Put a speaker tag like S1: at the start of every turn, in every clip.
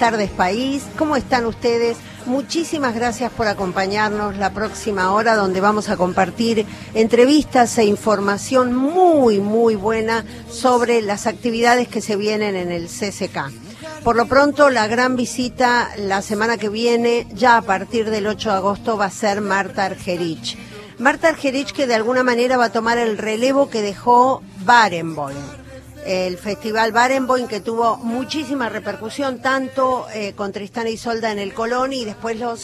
S1: tardes, país. ¿Cómo están ustedes? Muchísimas gracias por acompañarnos la próxima hora, donde vamos a compartir entrevistas e información muy, muy buena sobre las actividades que se vienen en el CCK. Por lo pronto, la gran visita la semana que viene, ya a partir del 8 de agosto, va a ser Marta Argerich. Marta Argerich, que de alguna manera va a tomar el relevo que dejó Barenboim. El festival Barenboim, que tuvo muchísima repercusión, tanto con Tristán y Isolda en el Colón y después los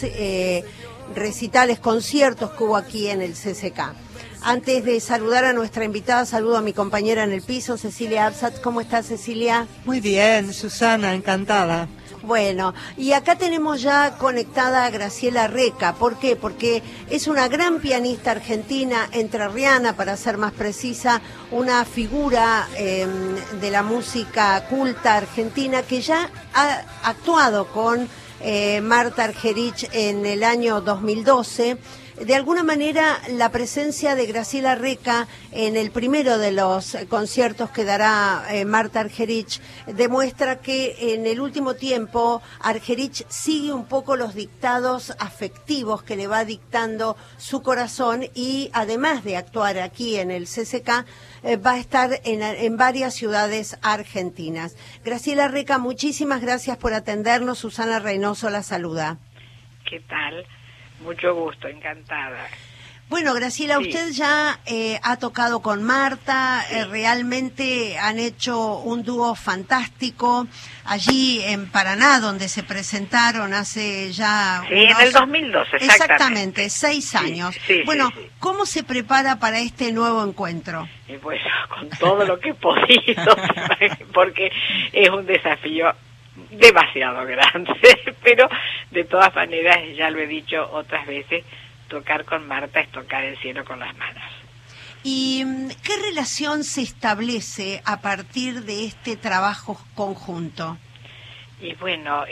S1: recitales, conciertos que hubo aquí en el CCK. Antes de saludar a nuestra invitada, saludo a mi compañera en el piso, Cecilia Absat. ¿Cómo estás, Cecilia?
S2: Muy bien, Susana, encantada.
S1: Bueno, y acá tenemos ya conectada a Graciela Reca. ¿Por qué? Porque es una gran pianista argentina, entrerriana, para ser más precisa, una figura de la música culta argentina que ya ha actuado con Marta Argerich en el año 2012. De alguna manera, la presencia de Graciela Reca en el primero de los conciertos que dará Marta Argerich demuestra que en el último tiempo Argerich sigue un poco los dictados afectivos que le va dictando su corazón y además de actuar aquí en el CCK, va a estar en varias ciudades argentinas. Graciela Reca, muchísimas gracias por atendernos. Susana Reynoso la saluda.
S3: ¿Qué tal? Mucho gusto, encantada.
S1: Bueno, Graciela, sí. Usted ya ha tocado con Marta, sí. Realmente han hecho un dúo fantástico allí en Paraná, donde se presentaron hace ya...
S3: Sí, en el 2012,
S1: exactamente 6 años.
S3: Sí,
S1: bueno,
S3: sí.
S1: ¿Cómo se prepara para este nuevo encuentro?
S3: Y pues con todo lo que he podido, porque es un desafío demasiado grande, pero de todas maneras, ya lo he dicho otras veces, tocar con Marta es tocar el cielo con las manos.
S1: ¿Y qué relación se establece a partir de este trabajo conjunto?
S3: Y bueno,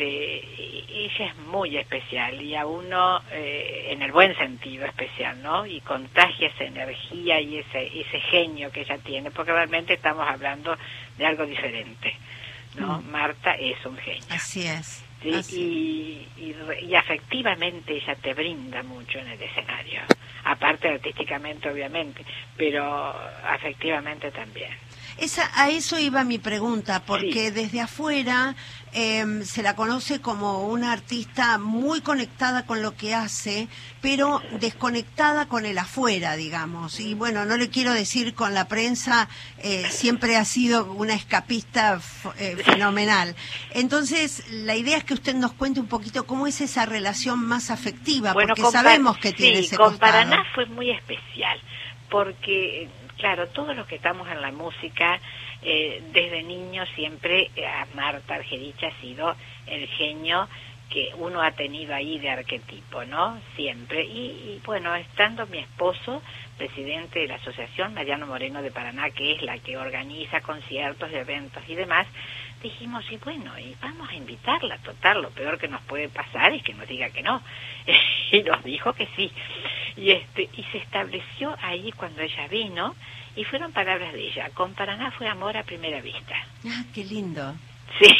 S3: ella es muy especial y a uno, en el buen sentido especial, ¿no? Y contagia esa energía y ese genio que ella tiene, porque realmente estamos hablando de algo diferente, ¿no? Marta es un genio.
S1: Así es.
S3: ¿Sí?
S1: Así.
S3: Y afectivamente ella te brinda mucho en el escenario, aparte artísticamente obviamente, pero afectivamente también.
S1: A eso iba mi pregunta, porque
S3: sí.
S1: Desde afuera se la conoce como una artista muy conectada con lo que hace, pero desconectada con el afuera, digamos. Y bueno, no le quiero decir con la prensa, siempre ha sido una escapista fenomenal. Entonces, la idea es que usted nos cuente un poquito cómo es esa relación más afectiva, bueno, porque sabemos que tiene ese costado.
S3: Sí, con Paraná fue muy especial, porque... Claro, todos los que estamos en la música, desde niños siempre a Marta Argerich ha sido el genio que uno ha tenido ahí de arquetipo, ¿no? Siempre. Y bueno, estando mi esposo, presidente de la asociación, Mariano Moreno de Paraná, que es la que organiza conciertos, eventos y demás, dijimos, y bueno, y vamos a invitarla, total, lo peor que nos puede pasar es que nos diga que no. Y nos dijo que sí. Y se estableció ahí cuando ella vino, y fueron palabras de ella, con Paraná fue amor a primera vista.
S1: Ah, qué lindo.
S3: Sí.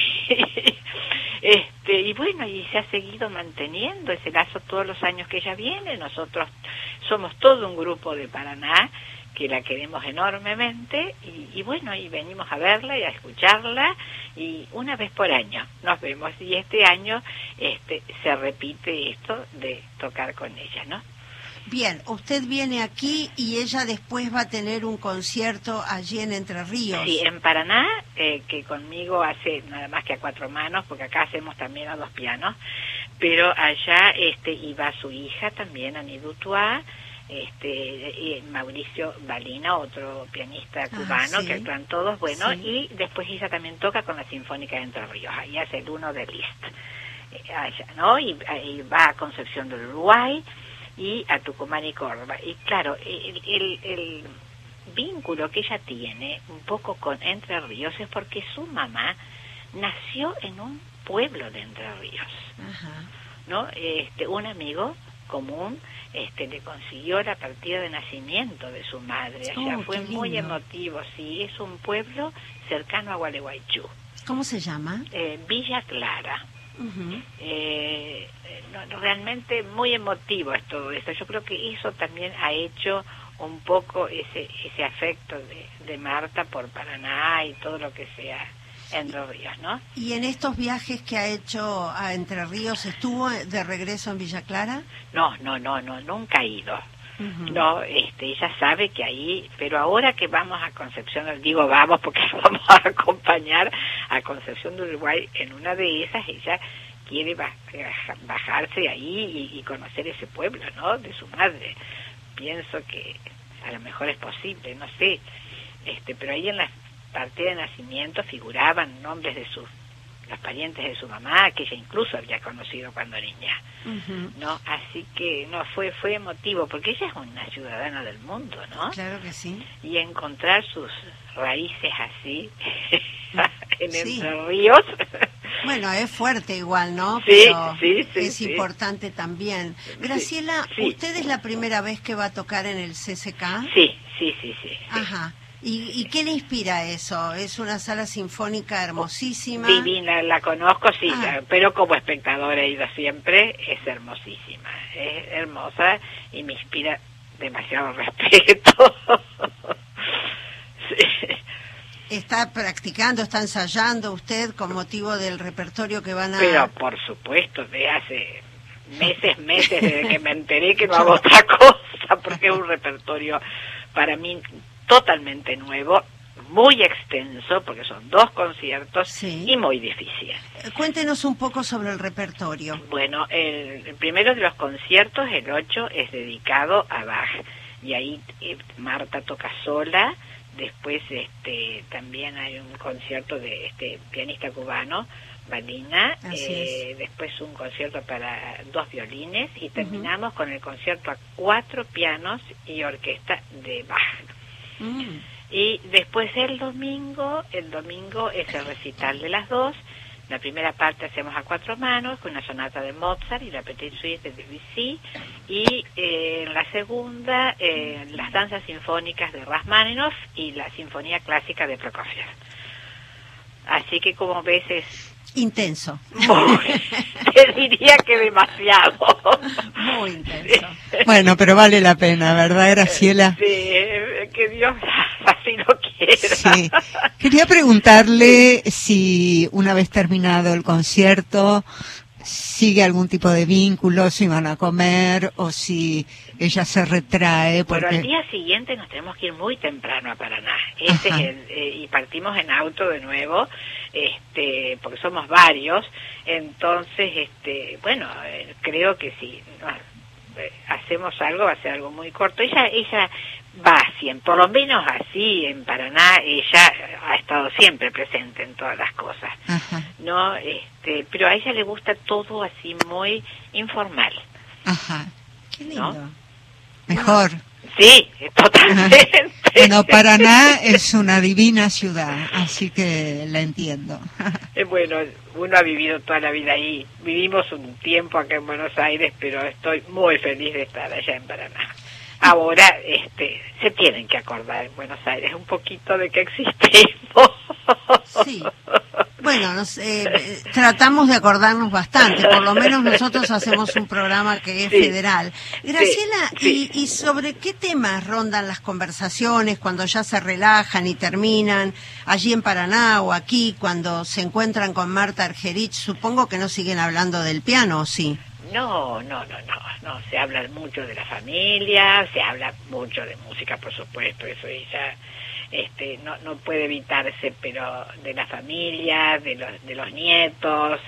S3: Y bueno, y se ha seguido manteniendo ese lazo todos los años que ella viene. Nosotros somos todo un grupo de Paraná que la queremos enormemente y bueno, y venimos a verla y a escucharla y una vez por año nos vemos y este año se repite esto de tocar con ella, ¿no?
S1: Bien, usted viene aquí y ella después va a tener un concierto allí en Entre Ríos.
S3: Sí, en Paraná, que conmigo hace nada más que a 4 manos, porque acá hacemos también a 2 pianos, pero allá iba su hija también, Ani Dutois, y Mauricio Balina, otro pianista cubano,
S1: sí.
S3: Que actúan todos, bueno,
S1: sí.
S3: Y después ella también toca con la Sinfónica de Entre Ríos, ahí hace el uno de Liszt, allá, ¿no? Y va a Concepción del Uruguay, y a Tucumán y Córdoba. Y claro, el vínculo que ella tiene un poco con Entre Ríos es porque su mamá nació en un pueblo de Entre Ríos.
S1: Ajá.
S3: ¿No? Un amigo común le consiguió la partida de nacimiento de su madre allá. Fue muy emotivo, sí, es un pueblo cercano a Gualeguaychú.
S1: ¿Cómo se llama?
S3: Villa Clara.
S1: Uh-huh.
S3: Realmente muy emotivo es todo esto. Yo creo que eso también ha hecho un poco ese afecto de Marta por Paraná y todo lo que sea Entre Ríos, ¿no?
S1: ¿Y en estos viajes que ha hecho a Entre Ríos, estuvo de regreso en Villa Clara?
S3: No, nunca ha ido.
S1: Uh-huh.
S3: No, ella sabe que ahí, pero ahora que vamos a Concepción, digo vamos porque vamos a acompañar a Concepción de Uruguay en una de esas, ella quiere bajarse ahí y conocer ese pueblo, ¿no? De su madre. Pienso que a lo mejor es posible, no sé, pero ahí en la partida de nacimiento figuraban nombres de los parientes de su mamá, que ella incluso había conocido cuando niña.
S1: Uh-huh.
S3: No, así que no fue emotivo, porque ella es una ciudadana del mundo, ¿no?
S1: Claro que sí.
S3: Y encontrar sus raíces así en
S1: Sí.
S3: Entre Ríos.
S1: Bueno, es fuerte igual, ¿no?
S3: Sí,
S1: Pero
S3: sí,
S1: es
S3: sí.
S1: importante también. Graciela,
S3: Sí.
S1: ¿usted es la primera vez que va a tocar en el CCK?
S3: Sí.
S1: Ajá. ¿Y qué le inspira eso? Es una sala sinfónica hermosísima.
S3: Divina, la conozco, sí,
S1: Ah.
S3: pero como espectadora he ido siempre, es hermosísima, es hermosa y me inspira demasiado respeto. Sí.
S1: ¿Está practicando, está ensayando usted con motivo del repertorio que van a...?
S3: Pero por supuesto, de hace meses desde que me enteré que no hago otra cosa, porque es un repertorio para mí totalmente nuevo, muy extenso, porque son 2 conciertos,
S1: Sí.
S3: y muy difícil.
S1: Cuéntenos un poco sobre el repertorio.
S3: Bueno, el primero de los conciertos, el 8, es dedicado a Bach, y ahí Marta toca sola. Después también hay un concierto de este pianista cubano, Balina, después un concierto para 2 violines, y terminamos con el concierto a 4 pianos y orquesta de Bach.
S1: Mm.
S3: Y después el domingo es el recital de las 2. La primera parte hacemos a 4 manos, con una sonata de Mozart y la Petite Suite de Debussy, y en la segunda, las danzas sinfónicas de Rachmaninoff y la sinfonía clásica de Prokofiev. Así que, como ves, es
S1: Intenso.
S3: te diría que demasiado.
S1: Muy intenso.
S2: Bueno, pero vale la pena, ¿verdad, Graciela?
S3: Sí, que Dios así lo quiera.
S2: Sí. Quería preguntarle si una vez terminado el concierto sigue algún tipo de vínculo, si van a comer o si ella se retrae.
S3: Bueno,
S2: Porque...
S3: al día siguiente nos tenemos que ir muy temprano a Paraná. Ese es y partimos en auto de nuevo, porque somos varios. Entonces, bueno, creo que si hacemos algo, va a ser algo muy corto. Ella va siempre, por lo menos así en Paraná, ella ha estado siempre presente en todas las cosas.
S2: Ajá.
S3: No, pero a ella le gusta todo así muy informal.
S2: Ajá.
S1: Qué lindo.
S3: ¿No?
S2: Mejor.
S3: Sí, totalmente.
S2: Bueno, Paraná es una divina ciudad, así que la entiendo.
S3: Bueno, uno ha vivido toda la vida ahí. Vivimos un tiempo acá en Buenos Aires, pero estoy muy feliz de estar allá en Paraná. Ahora, se tienen que acordar en Buenos Aires un poquito de que existimos.
S1: Sí. Bueno, tratamos de acordarnos bastante, por lo menos nosotros hacemos un programa que es federal. Graciela,
S3: sí.
S1: ¿Y sobre qué temas rondan las conversaciones cuando ya se relajan y terminan allí en Paraná o aquí cuando se encuentran con Marta Argerich? Supongo que no siguen hablando del piano, ¿o sí?
S3: No, se habla mucho de la familia, se habla mucho de música, por supuesto, eso ella no puede evitarse, pero de la familia, de los nietos,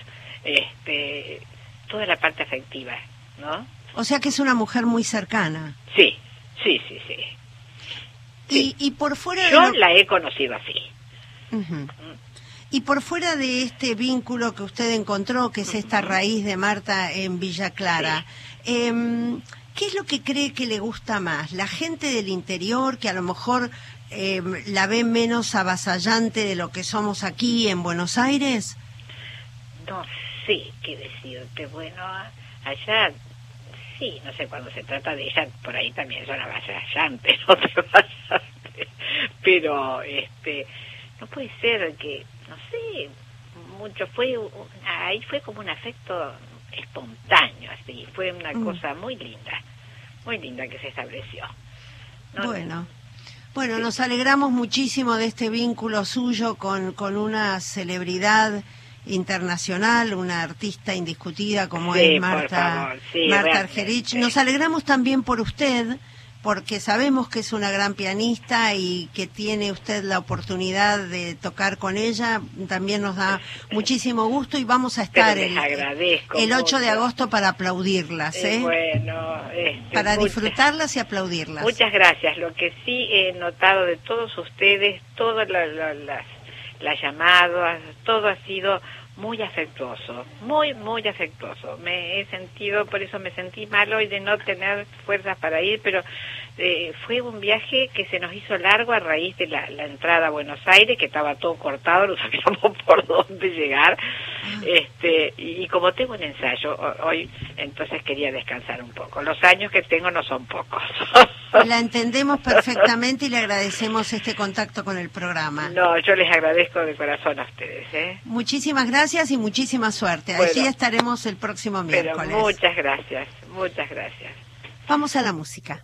S3: toda la parte afectiva, ¿no?
S1: O sea que es una mujer muy cercana.
S3: Sí.
S1: Y por fuera de
S3: Yo la he conocido así.
S1: Uh-huh. Y por fuera de este vínculo que usted encontró, que es esta raíz de Marta en Villa Clara, ¿qué es lo que cree que le gusta más? ¿La gente del interior, que a lo mejor la ve menos avasallante de lo que somos aquí en Buenos Aires?
S3: No sé qué decirte. Bueno, allá, sí, no sé, cuando se trata de ella, por ahí también son avasallantes, no te avasallantes. Pero, no puede ser que, no sé, mucho, ahí fue como un afecto espontáneo, así, fue una cosa muy linda que se estableció.
S1: Bueno, sí. Nos alegramos muchísimo de este vínculo suyo con una celebridad internacional, una artista indiscutida como es Marta Argerich. Nos alegramos también por usted, porque sabemos que es una gran pianista y que tiene usted la oportunidad de tocar con ella. También nos da muchísimo gusto y vamos a estar el 8 de agosto para aplaudirlas, para disfrutarlas y aplaudirlas.
S3: Muchas gracias. Lo que sí he notado de todos ustedes, todas las llamadas, todo ha sido muy afectuoso, muy afectuoso. Por eso me sentí mal hoy de no tener fuerzas para ir, pero fue un viaje que se nos hizo largo a raíz de la entrada a Buenos Aires, que estaba todo cortado, no sabíamos por dónde llegar, y como tengo un ensayo hoy, entonces quería descansar un poco. Los años que tengo no son pocos.
S1: La entendemos perfectamente y le agradecemos este contacto con el programa.
S3: No, yo les agradezco de corazón a ustedes.
S1: Muchísimas gracias y muchísima suerte. Bueno, allí estaremos el próximo miércoles.
S3: Pero muchas gracias.
S1: Vamos a la música.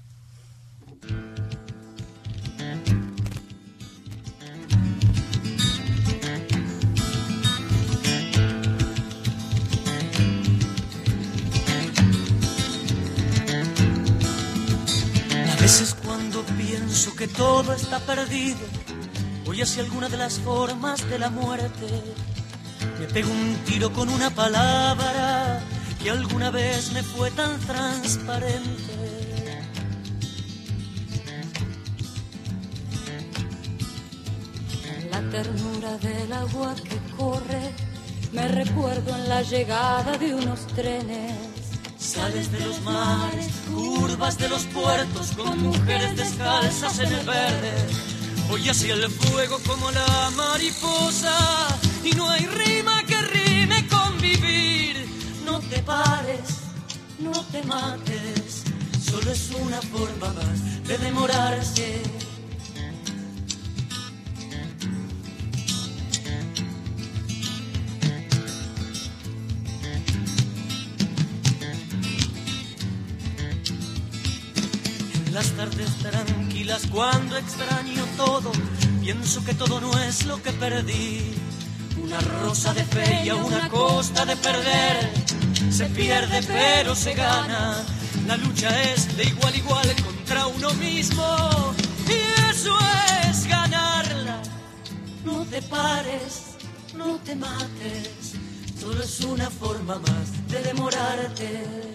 S4: A veces cuando pienso que todo está perdido, voy hacia alguna de las formas de la muerte. Me pego un tiro con una palabra que alguna vez me fue tan transparente.
S5: La ternura del agua que corre, me recuerdo en la llegada de unos trenes.
S4: Sales de los mares, curvas de los puertos, con mujeres descalzas en el verde. Voy hacia el fuego como la mariposa, y no hay rima que rime con vivir. No te pares, no te mates, solo es una forma más de demorarse. Las tardes tranquilas cuando extraño todo, pienso que todo no es lo que perdí. Una rosa de fe y a una costa de perder. Se pierde pero se gana. La lucha es de igual a igual contra uno mismo, y eso es ganarla. No te pares, no te mates, solo es una forma más de demorarte.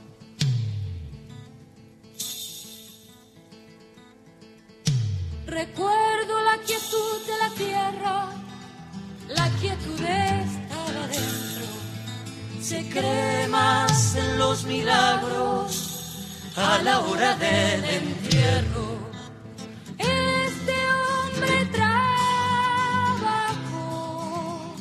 S5: Recuerdo la quietud de la tierra, la quietud estaba dentro.
S4: Se cree más en los milagros a la hora del entierro.
S5: Este hombre trabajó.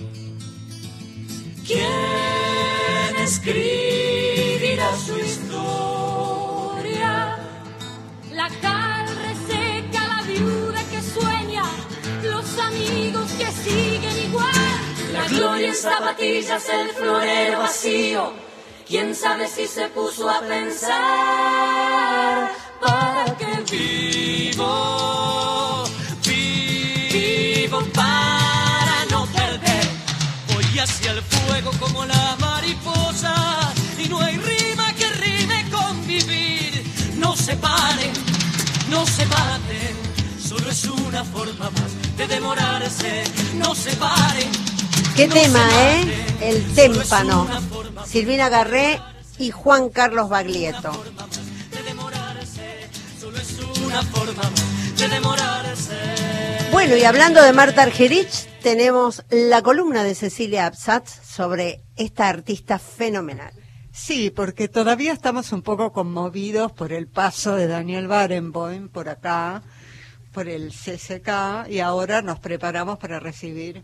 S4: ¿Quién escribirá su historia?
S5: La cal reseca, la viuda que sueña, los amigos que siguen igual.
S4: La gloria en zapatillas, el florero vacío. ¿Quién sabe si se puso a pensar? ¿Para qué vivo? Vivo para no perder. Voy hacia el fuego como la mariposa, y no hay rima que rime con vivir. No se paren, no se maten, solo es una forma más de demorarse. No se paren.
S1: Qué no tema, El témpano. Silvina Garré y Juan Carlos Baglietto. Bueno, y hablando de Marta Argerich, tenemos la columna de Cecilia Absatz sobre esta artista fenomenal.
S2: Sí, porque todavía estamos un poco conmovidos por el paso de Daniel Barenboim por acá, por el CCK, y ahora nos preparamos para recibir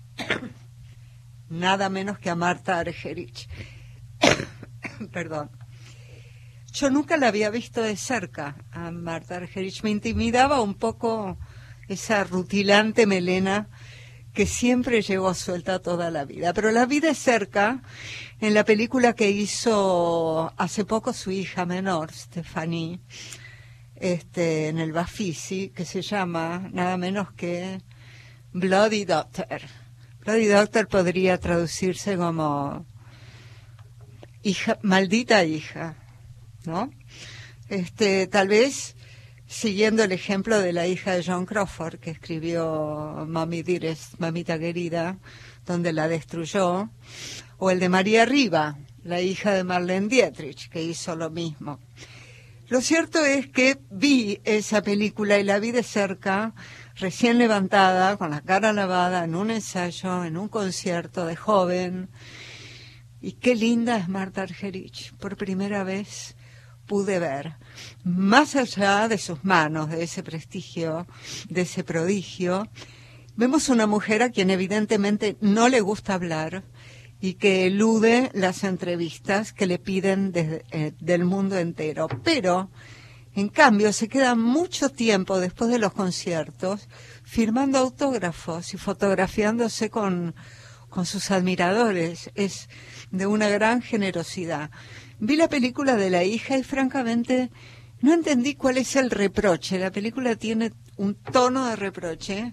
S2: nada menos que a Marta Argerich. Perdón. Yo nunca la había visto de cerca a Marta Argerich. Me intimidaba un poco esa rutilante melena que siempre llevó suelta toda la vida. Pero la vida es cerca, en la película que hizo hace poco su hija menor, Stephanie, en el Bafisi, que se llama nada menos que Bloody Daughter. Bloody Daughter podría traducirse como hija, maldita hija, ¿no? Tal vez siguiendo el ejemplo de la hija de Joan Crawford, que escribió Mommy Dearest, Mamita Querida, donde la destruyó, o el de María Riva, la hija de Marlene Dietrich, que hizo lo mismo. Lo cierto es que vi esa película y la vi de cerca, recién levantada, con la cara lavada, en un ensayo, en un concierto de joven. Y qué linda es Marta Argerich. Por primera vez pude ver, más allá de sus manos, de ese prestigio, de ese prodigio, vemos una mujer a quien evidentemente no le gusta hablar y que elude las entrevistas que le piden del mundo entero. Pero, en cambio, se queda mucho tiempo después de los conciertos firmando autógrafos y fotografiándose con sus admiradores. Es de una gran generosidad. Vi la película de la hija y francamente no entendí cuál es el reproche. La película tiene un tono de reproche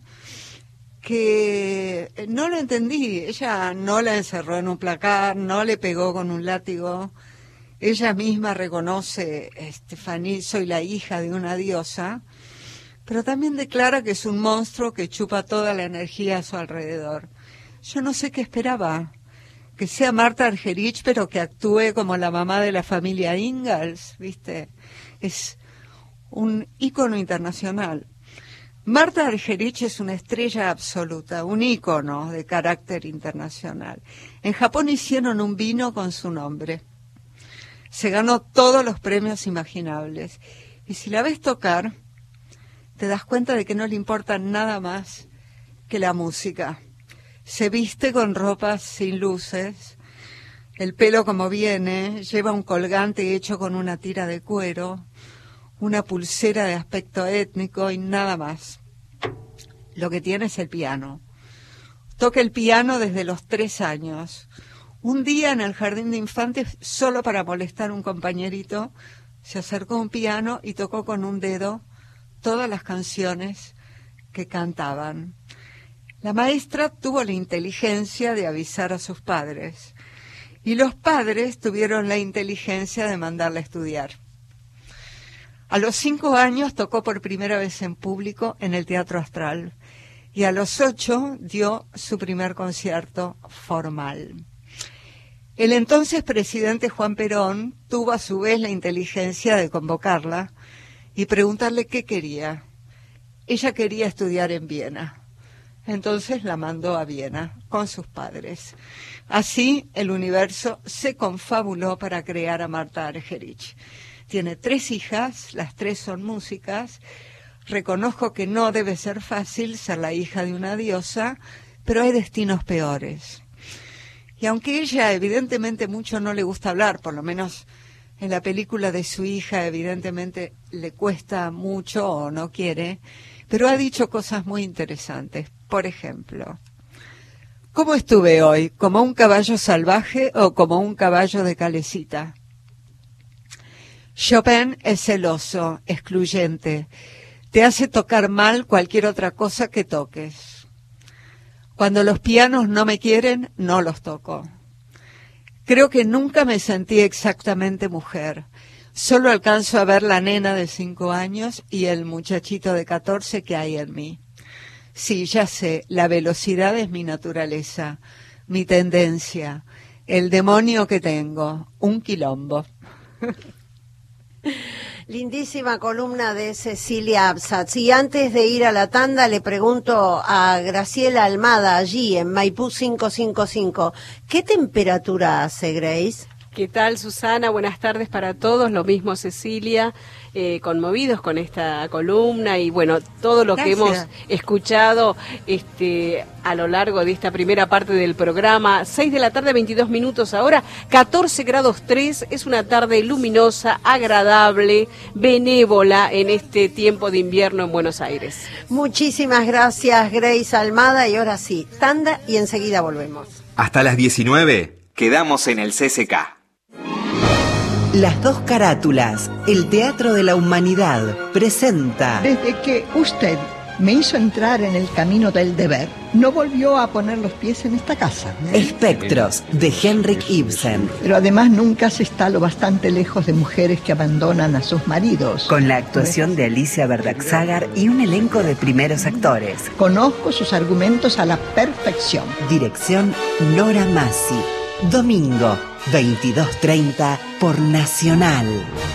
S2: que no lo entendí. Ella no la encerró en un placar, no le pegó con un látigo. Ella misma reconoce, Stephanie, soy la hija de una diosa, pero también declara que es un monstruo que chupa toda la energía a su alrededor. Yo no sé qué esperaba, que sea Marta Argerich, pero que actúe como la mamá de la familia Ingalls, ¿viste? Es un ícono internacional. Marta Argerich es una estrella absoluta, un ícono de carácter internacional. En Japón hicieron un vino con su nombre. Se ganó todos los premios imaginables. Y si la ves tocar, te das cuenta de que no le importa nada más que la música. Se viste con ropas sin luces, el pelo como viene, lleva un colgante hecho con una tira de cuero, una pulsera de aspecto étnico y nada más. Lo que tiene es el piano. Toca el piano desde los 3 años. Un día en el jardín de infantes, solo para molestar a un compañerito, se acercó a un piano y tocó con un dedo todas las canciones que cantaban. La maestra tuvo la inteligencia de avisar a sus padres y los padres tuvieron la inteligencia de mandarla a estudiar. A los 5 años tocó por primera vez en público en el Teatro Astral y a los 8 dio su primer concierto formal. El entonces presidente Juan Perón tuvo a su vez la inteligencia de convocarla y preguntarle qué quería. Ella quería estudiar en Viena. Entonces la mandó a Viena con sus padres. Así el universo se confabuló para crear a Marta Argerich. Tiene 3 hijas, las 3 son músicas. Reconozco que no debe ser fácil ser la hija de una diosa, pero hay destinos peores. Y aunque ella evidentemente mucho no le gusta hablar, por lo menos en la película de su hija evidentemente le cuesta mucho o no quiere, pero ha dicho cosas muy interesantes. Por ejemplo, ¿cómo estuve hoy? ¿Como un caballo salvaje o como un caballo de calecita? Chopin es celoso, excluyente. Te hace tocar mal cualquier otra cosa que toques. Cuando los pianos no me quieren, no los toco. Creo que nunca me sentí exactamente mujer. Solo alcanzo a ver la nena de 5 años y el muchachito de 14 que hay en mí. Sí, ya sé, la velocidad es mi naturaleza, mi tendencia, el demonio que tengo, un quilombo.
S1: Lindísima columna de Cecilia Absatz. Y antes de ir a la tanda le pregunto a Graciela Almada, allí en Maipú 555, ¿qué temperatura hace, Grace?
S6: ¿Qué tal, Susana? Buenas tardes para todos. Lo mismo, Cecilia, conmovidos con esta columna y bueno, todo lo que hemos escuchado a lo largo de esta primera parte del programa. 6 de la tarde, 22 minutos ahora, 14 grados 3. Es una tarde luminosa, agradable, benévola en este tiempo de invierno en Buenos Aires.
S1: Muchísimas gracias, Grace Almada. Y ahora sí, tanda y enseguida volvemos.
S7: Hasta las 19 quedamos en el CCK.
S8: Las dos carátulas, el Teatro de la Humanidad, presenta...
S9: Desde que usted me hizo entrar en el camino del deber, no volvió a poner los pies en esta casa.
S8: Espectros, de Henrik Ibsen.
S9: Pero además nunca se está lo bastante lejos de mujeres que abandonan a sus maridos.
S8: Con la actuación de Alicia Berdaksagar y un elenco de primeros actores.
S9: Conozco sus argumentos a la perfección.
S8: Dirección Nora Massi. Domingo, 22:30 por Nacional.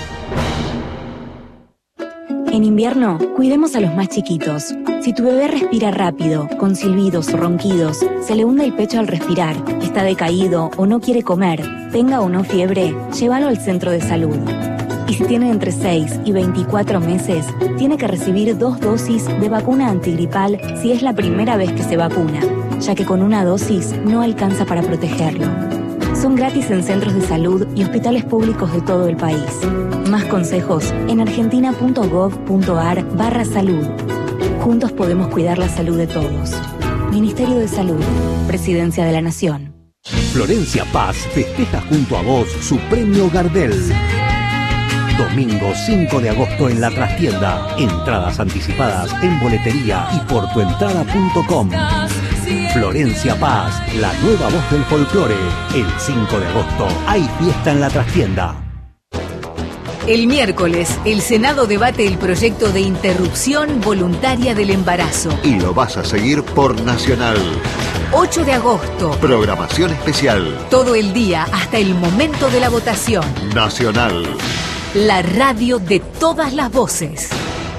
S10: En invierno, cuidemos a los más chiquitos. Si tu bebé respira rápido, con silbidos o ronquidos, se le hunde el pecho al respirar, está decaído o no quiere comer, tenga o no fiebre, llévalo al centro de salud. Y si tiene entre 6 y 24 meses, tiene que recibir 2 dosis de vacuna antigripal si es la primera vez que se vacuna, ya que con una dosis no alcanza para protegerlo. Son gratis en centros de salud y hospitales públicos de todo el país. Más consejos en argentina.gov.ar/salud. Juntos podemos cuidar la salud de todos. Ministerio de Salud, Presidencia de la Nación.
S11: Florencia Paz festeja junto a vos su premio Gardel. Domingo 5 de agosto en La Trastienda. Entradas anticipadas en boletería y por tuentrada.com. Florencia Paz, la nueva voz del folclore. El 5 de agosto hay fiesta en La Trastienda.
S12: El miércoles, el Senado debate el proyecto de interrupción voluntaria del embarazo.
S13: Y lo vas a seguir por Nacional.
S12: 8 de agosto.
S13: Programación especial.
S12: Todo el día hasta el momento de la votación.
S13: Nacional.
S12: La radio de todas las voces.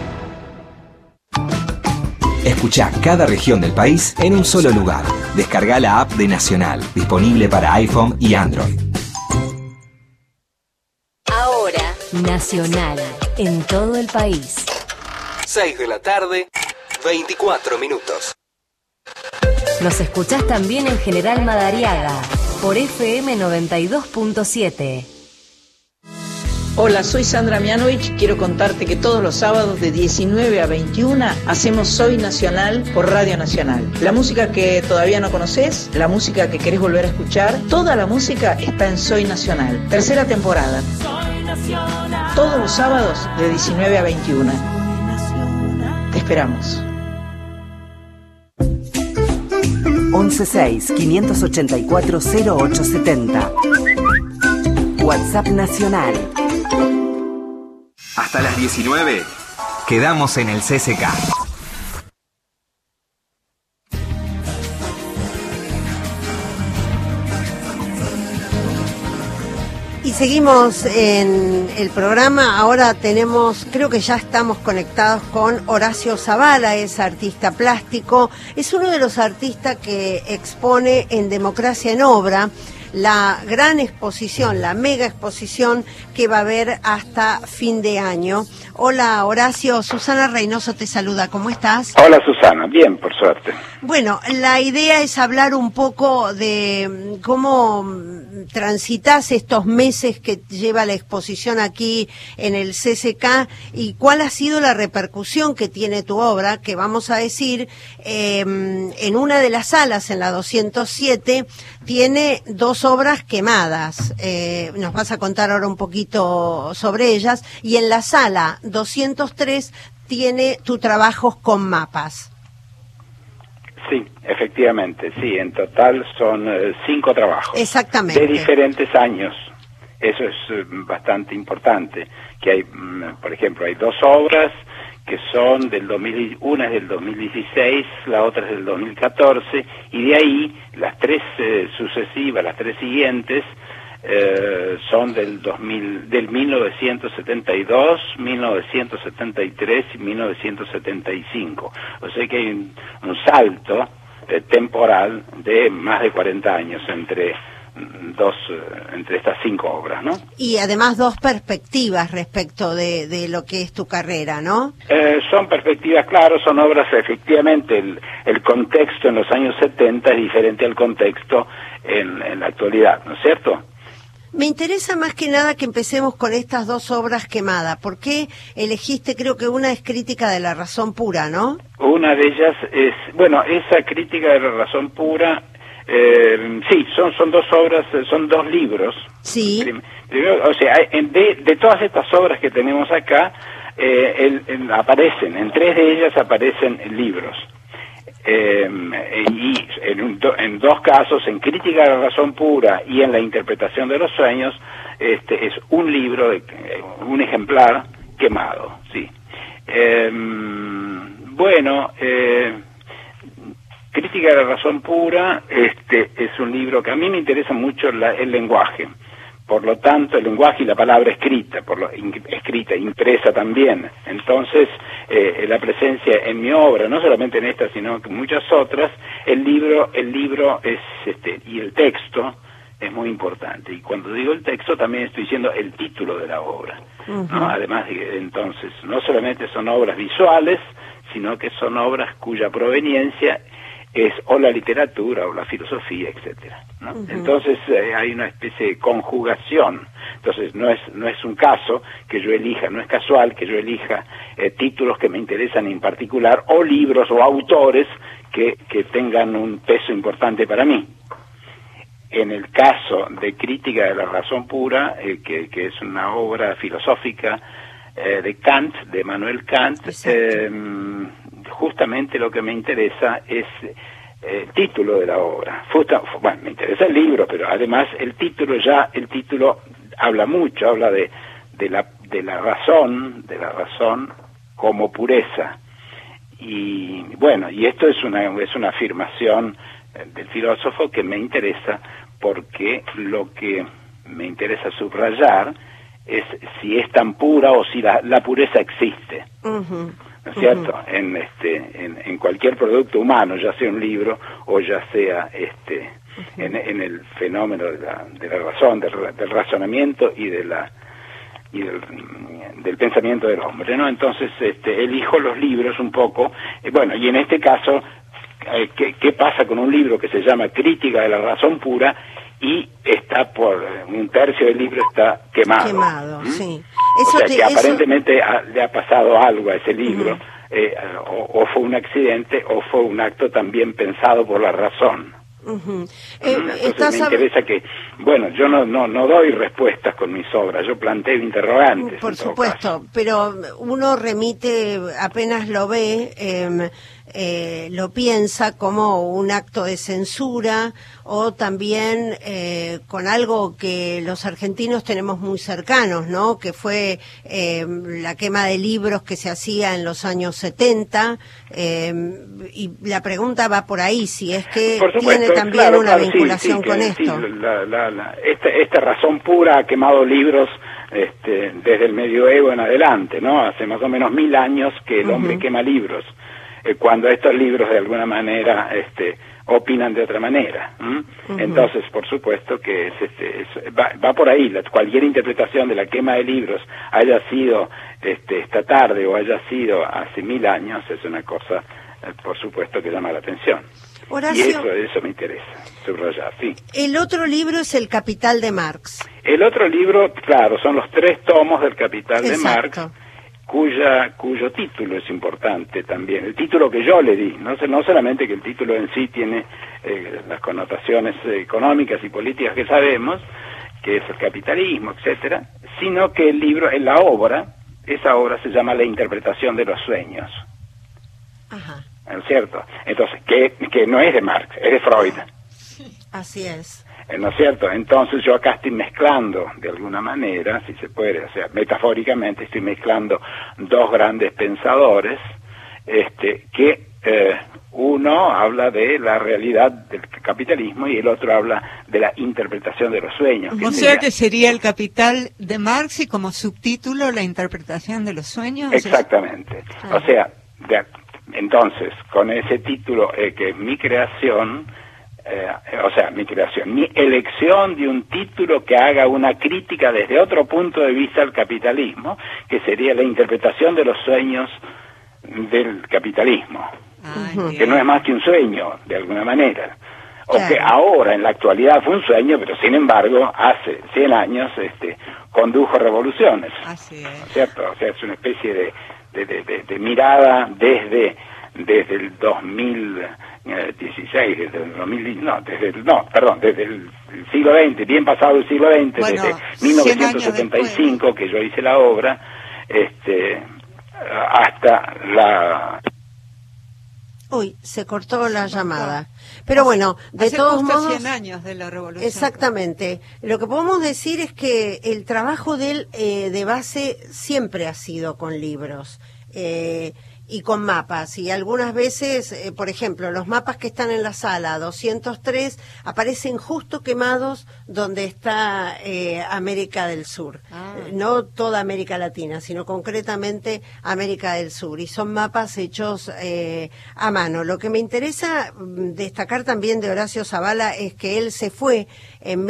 S7: Escuchá cada región del país en un solo lugar. Descarga la app de Nacional, disponible para iPhone y Android.
S12: Ahora, Nacional, en todo el país.
S14: 6 de la tarde, 24 minutos.
S12: Nos escuchás también en General Madariaga, por FM 92.7.
S15: Hola, soy Sandra Mianovich. Quiero contarte que todos los sábados de 19 a 21 hacemos Soy Nacional por Radio Nacional. La música que todavía no conoces, la música que querés volver a escuchar, toda la música está en Soy Nacional. Tercera temporada. Todos los sábados de 19 a 21. Te esperamos.
S8: 116-584-0870. WhatsApp Nacional.
S7: Hasta las 19 quedamos en el CCK.
S1: Y seguimos en el programa. Ahora creo que ya estamos conectados con Horacio Zavala, es artista plástico, es uno de los artistas que expone en Democracia en Obra, la gran exposición, la mega exposición que va a haber hasta fin de año. Hola Horacio, Susana Reynoso te saluda, ¿cómo estás?
S16: Hola Susana, bien, por suerte.
S1: Bueno, la idea es hablar un poco de cómo transitas estos meses que lleva la exposición aquí en el CCK y cuál ha sido la repercusión que tiene tu obra, que vamos a decir, en una de las salas, en la 207, tiene 2 obras quemadas. Nos vas a contar ahora un poquito sobre ellas. Y en la sala 203 tiene tu trabajo con mapas.
S16: Sí, efectivamente, sí, en total son 5 trabajos.
S1: Exactamente.
S16: De diferentes años. Eso es bastante importante, que hay, por ejemplo, hay 2 obras que son una es del 2016, la otra es del 2014, y de ahí las 3 sucesivas, las 3 siguientes, son del 1972, 1973 y 1975. O sea que hay un salto temporal de más de 40 años entre entre estas 5 obras, ¿no?
S1: Y además 2 perspectivas respecto de lo que es tu carrera, ¿no?
S16: Son perspectivas, claro, son obras, efectivamente, el contexto en los años 70 es diferente al contexto en la actualidad, ¿no es cierto?
S1: Me interesa más que nada que empecemos con estas 2 obras quemadas. ¿Por qué elegiste? Creo que una es Crítica de la razón pura, ¿no?
S16: Una de ellas es, bueno, esa Crítica de la razón pura, sí, son 2 obras, son 2 libros.
S1: Sí.
S16: Primero, o sea, de todas estas obras que tenemos acá, aparecen, en 3 de ellas aparecen libros. Y en 2 casos, en Crítica de la razón pura y en la interpretación de los sueños, es un libro, un ejemplar quemado, sí. Crítica de la razón pura, es un libro que a mí me interesa mucho el lenguaje. Por lo tanto, el lenguaje y la palabra escrita, escrita, impresa también. Entonces, la presencia en mi obra, no solamente en esta, sino en muchas otras, el libro es, y el texto es muy importante. Y cuando digo el texto, también estoy diciendo el título de la obra, ¿no? Además, entonces, no solamente son obras visuales, sino que son obras cuya proveniencia es o la literatura o la filosofía, etcétera, ¿no? Entonces hay una especie de conjugación. Entonces no es un caso que yo elija, no es casual que yo elija títulos que me interesan en particular o libros o autores que tengan un peso importante para mí. En el caso de Crítica de la razón pura, que es una obra filosófica de Kant, de Immanuel Kant, justamente lo que me interesa es el título de la obra. Bueno, me interesa el libro, pero además el título habla mucho, habla de la razón como pureza. Y bueno, y esto es una afirmación del filósofo que me interesa, porque lo que me interesa subrayar es si es tan pura o si la pureza existe. ¿No es cierto? En cualquier producto humano, ya sea un libro o ya sea en el fenómeno de la razón, del razonamiento y del pensamiento del hombre, ¿no? Entonces elijo los libros un poco, bueno, y en este caso, ¿qué pasa con un libro que se llama Crítica de la razón pura y está por 1/3 del libro está quemado?
S1: Sí.
S16: O sea que aparentemente le ha pasado algo a ese libro, o fue un accidente o fue un acto también pensado por la razón. Entonces me interesa que, bueno, yo no doy respuestas con mis obras, yo planteo interrogantes.
S1: Por supuesto, pero uno remite, apenas lo ve, lo piensa como un acto de censura o también con algo que los argentinos tenemos muy cercanos, ¿no? Que fue la quema de libros que se hacía en los años 70, y la pregunta va por ahí, si es que tiene también una vinculación con esto.
S16: Esta razón pura ha quemado libros desde el medioevo en adelante, ¿no? Hace más o menos 1000 años que el hombre quema libros, cuando estos libros de alguna manera opinan de otra manera. Entonces, por supuesto que va por ahí. Cualquier interpretación de la quema de libros, haya sido esta tarde o haya sido hace 1000 años, es una cosa, por supuesto, que llama la atención.
S1: Horacio,
S16: y eso me interesa subrayar, sí.
S1: El otro libro es El Capital de Marx.
S16: El otro libro, claro, son los 3 tomos del Capital de Marx, cuyo título es importante también, el título que yo le di, no solamente que el título en sí tiene las connotaciones económicas y políticas que sabemos, que es el capitalismo, etcétera, sino que el libro, esa obra se llama La interpretación de los sueños. ¿No es cierto? Entonces, que no es de Marx, es de Freud.
S1: Así es.
S16: ¿No es cierto? Entonces yo acá estoy mezclando, de alguna manera, si se puede, o sea, metafóricamente estoy mezclando 2 grandes pensadores, que uno habla de la realidad del capitalismo y el otro habla de la interpretación de los sueños.
S2: O sea que sería El Capital de Marx y como subtítulo La interpretación de los sueños.
S16: Exactamente. O sea, entonces, con ese título, que es mi creación, o sea, mi creación, mi elección de un título que haga una crítica desde otro punto de vista al capitalismo, que sería la interpretación de los sueños del capitalismo, que no es más que un sueño, de alguna manera, o que ahora, en la actualidad, fue un sueño, pero sin embargo, hace 100 años condujo revoluciones, ¿cierto? O sea, es una especie de mirada desde el 2016, desde el 2000, desde el siglo XX, bien pasado el siglo XX, bueno, desde 1975 que yo hice la obra, hasta la...
S1: Uy, se cortó la llamada. Pero bueno, de todos modos...
S2: 100 años de la revolución.
S1: Exactamente. Lo que podemos decir es que el trabajo de él de base siempre ha sido con libros. Y con mapas, y algunas veces, por ejemplo, los mapas que están en la sala 203 aparecen justo quemados donde está América del Sur. No toda América Latina, sino concretamente América del Sur, y son mapas hechos a mano. Lo que me interesa destacar también de Horacio Zavala es que él se fue en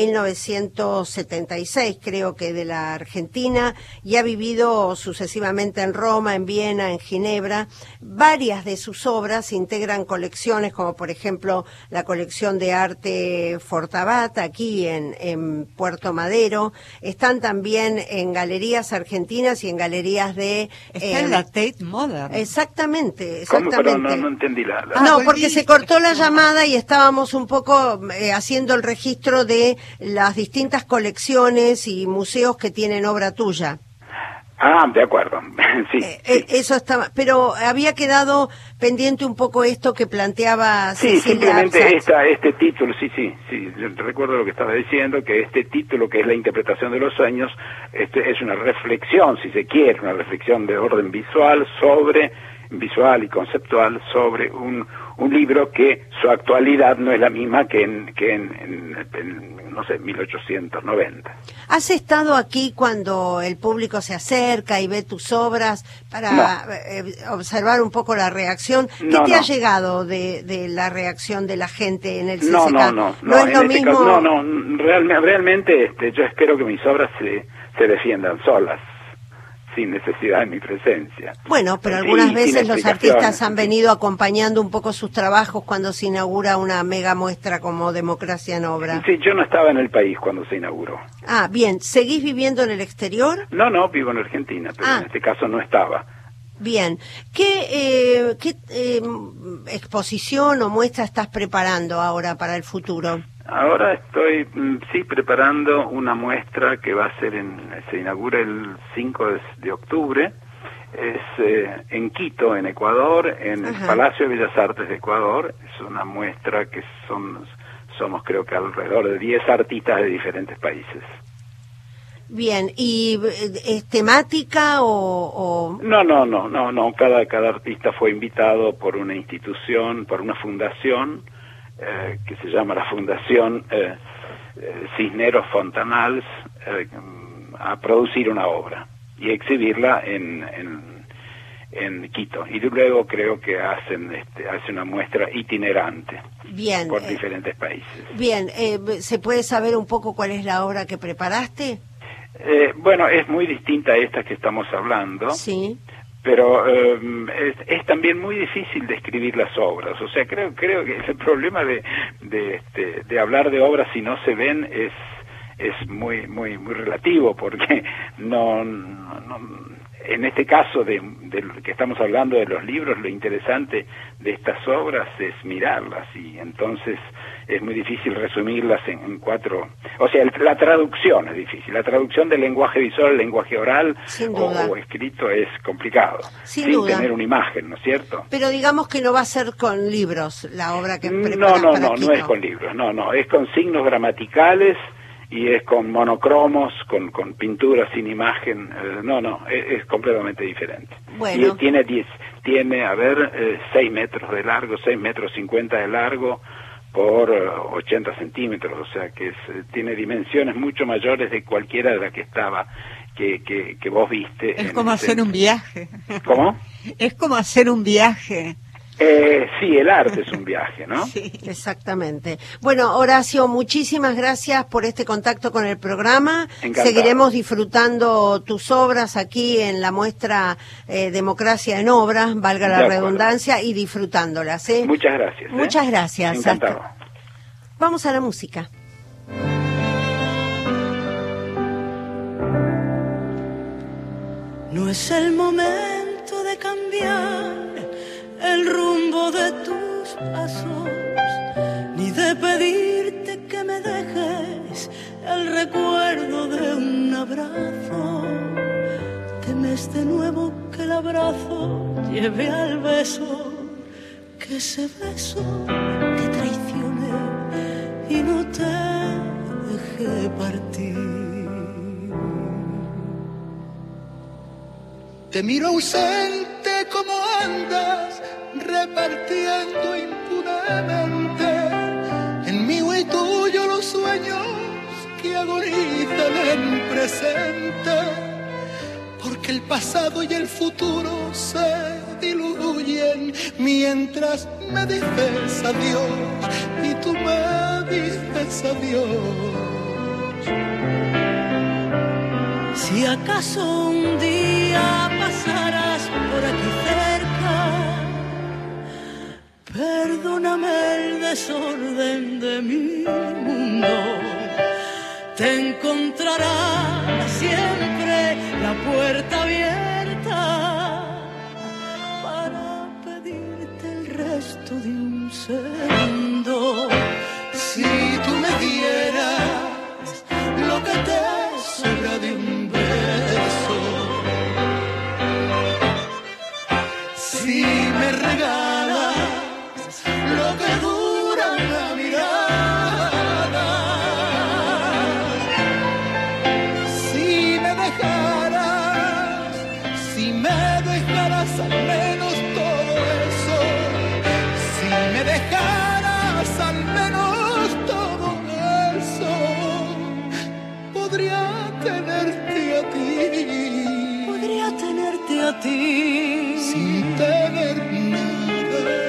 S1: 1976, creo que de la Argentina, y ha vivido sucesivamente en Roma, en Viena, en Ginebra. Varias de sus obras integran colecciones, como por ejemplo la colección de arte Fortabat, aquí en Puerto Madero. Están también en galerías argentinas y en galerías de...
S2: Está en la Tate Modern.
S1: Exactamente.
S16: ¿Cómo? Pero no entendí la...
S1: No, porque se cortó la llamada y estábamos un poco haciendo el registro de las distintas colecciones y museos que tienen obra tuya.
S16: Ah, de acuerdo. Sí, sí.
S1: Eso estaba, pero había quedado pendiente un poco esto que planteaba Cecilia.
S16: Sí, simplemente este título, sí, yo recuerdo lo que estaba diciendo, que este título, que es la interpretación de los sueños, es una reflexión, si se quiere, una reflexión de orden visual y conceptual sobre un libro que su actualidad no es la misma que en no sé, 1890.
S1: ¿Has estado aquí cuando el público se acerca y ve tus obras para observar un poco la reacción? ¿Qué te ha llegado de la reacción de la gente en el CCK?
S16: No
S1: es lo mismo.
S16: Caso, realmente yo espero que mis obras se defiendan solas, sin necesidad de mi presencia.
S1: Bueno, pero algunas veces los artistas han venido acompañando un poco sus trabajos cuando se inaugura una mega muestra como Democracia en Obra.
S16: Sí, yo no estaba en el país cuando se inauguró.
S1: Ah, bien. ¿Seguís viviendo en el exterior?
S16: No, vivo en Argentina, pero en este caso no estaba.
S1: Bien. ¿Qué exposición o muestra estás preparando ahora para el futuro?
S16: Ahora estoy, preparando una muestra que va a ser se inaugura el 5 de octubre, es en Quito, en Ecuador, en el Palacio de Bellas Artes de Ecuador. Es una muestra que somos creo que alrededor de 10 artistas de diferentes países.
S1: Bien, ¿y es temática o...?
S16: No, cada artista fue invitado por una institución, por una fundación, que se llama la Fundación Cisneros Fontanals, a producir una obra y exhibirla en Quito. Y luego creo que hace una muestra itinerante.
S1: Bien,
S16: por diferentes países.
S1: Bien, ¿se puede saber un poco cuál es la obra que preparaste?
S16: Bueno, es muy distinta a esta que estamos hablando.
S1: Sí.
S16: Pero es también muy difícil describir las obras. O sea, creo que el problema de hablar de obras si no se ven es muy relativo, porque no en este caso de que estamos hablando de los libros, lo interesante de estas obras es mirarlas, y entonces es muy difícil resumirlas en 4. O sea, la traducción es difícil. La traducción del lenguaje visual al lenguaje oral o escrito es complicado, sin tener una imagen, ¿no es cierto?
S1: Pero digamos que no va a ser con libros la obra que preparas para Quito.
S16: No es con libros, no, es con signos gramaticales y es con monocromos, con pinturas sin imagen. Es completamente diferente.
S1: Bueno.
S16: Y tiene 6 metros de largo, 6 metros 50 de largo por 80 centímetros, o sea que tiene dimensiones mucho mayores de cualquiera de las que estaba, que vos viste.
S2: Es como hacer un viaje.
S16: ¿Cómo?
S2: Es como hacer un viaje.
S16: Sí, el arte es un viaje, ¿no?
S1: Sí, exactamente. Bueno, Horacio, muchísimas gracias por este contacto con el programa.
S16: Encantado.
S1: Seguiremos disfrutando tus obras aquí en la muestra Democracia en Obras, valga la redundancia, y disfrutándolas.
S16: Muchas gracias.
S1: Muchas gracias.
S16: Encantado.
S1: Vamos a la música.
S4: No es el momento de cambiar el rumbo de tus pasos, ni de pedirte que me dejes el recuerdo de un abrazo. Temes de nuevo que el abrazo lleve al beso, que ese beso te traicione y no te deje partir.
S17: Te miro ausente como andas, repartiendo impunemente en mío y tuyo los sueños que agonizan en presente, porque el pasado y el futuro se diluyen mientras me dices adiós y tú me dices adiós.
S4: Si acaso un día pasarás por aquí cerca, perdóname el desorden de mi mundo. Te encontrará siempre la puerta abierta para pedirte el resto de un segundo.
S17: Si tú me dieras lo que te sobra de un beso, si me regalas lo que dura una mirada, si me dejaras al menos todo eso, si me dejaras al menos todo eso, podría tenerte a ti sin tener nada.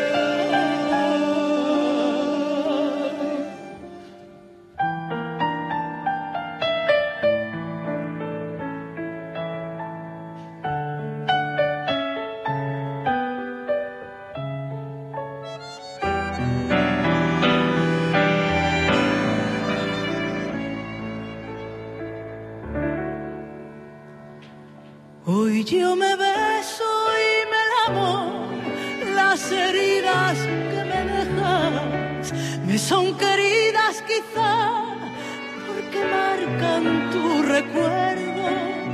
S4: Hoy yo me beso y me lavo las heridas que me dejas. Me son queridas quizá porque marcan tu recuerdo.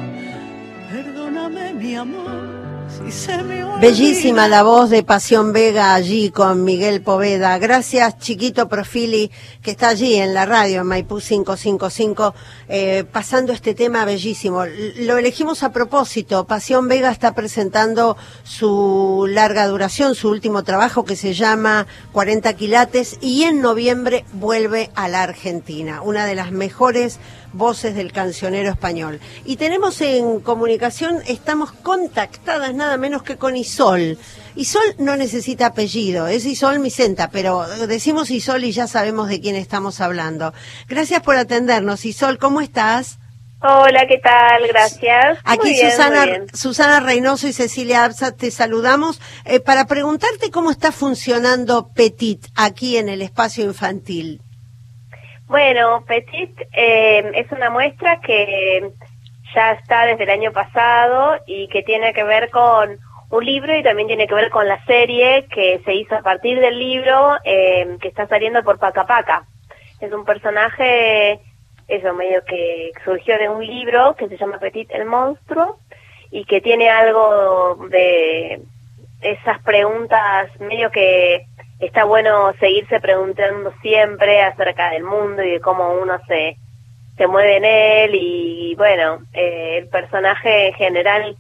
S4: Perdóname mi amor si se me olvida.
S1: Bellísima la voz de Pasión Vega allí con Miguel Poveda. Gracias, Chiquito Profili, que está allí en la radio, en Maipú 555, pasando este tema bellísimo. Lo elegimos a propósito. Pasión Vega está presentando su larga duración, su último trabajo que se llama 40 quilates, y en noviembre vuelve a la Argentina. Una de las mejores voces del cancionero español. Y tenemos en comunicación, estamos contactadas nada menos que con Isol. Isol no necesita apellido, es Isol Micenta, pero decimos Isol y ya sabemos de quién estamos hablando. Gracias por atendernos, Isol, ¿cómo estás?
S18: Hola, ¿qué tal? Gracias.
S1: Aquí
S18: muy bien,
S1: Susana,
S18: muy bien.
S1: Susana Reynoso y Cecilia Absa, te saludamos para preguntarte cómo está funcionando Petit aquí en el espacio infantil.
S18: Bueno, Petit es una muestra que ya está desde el año pasado y que tiene que ver con un libro y también tiene que ver con la serie que se hizo a partir del libro que está saliendo por Paca Paca. Es un personaje, eso, medio que surgió de un libro que se llama Petit el monstruo y que tiene algo de esas preguntas medio que está bueno seguirse preguntando siempre acerca del mundo y de cómo uno se mueve en él y bueno, el personaje en general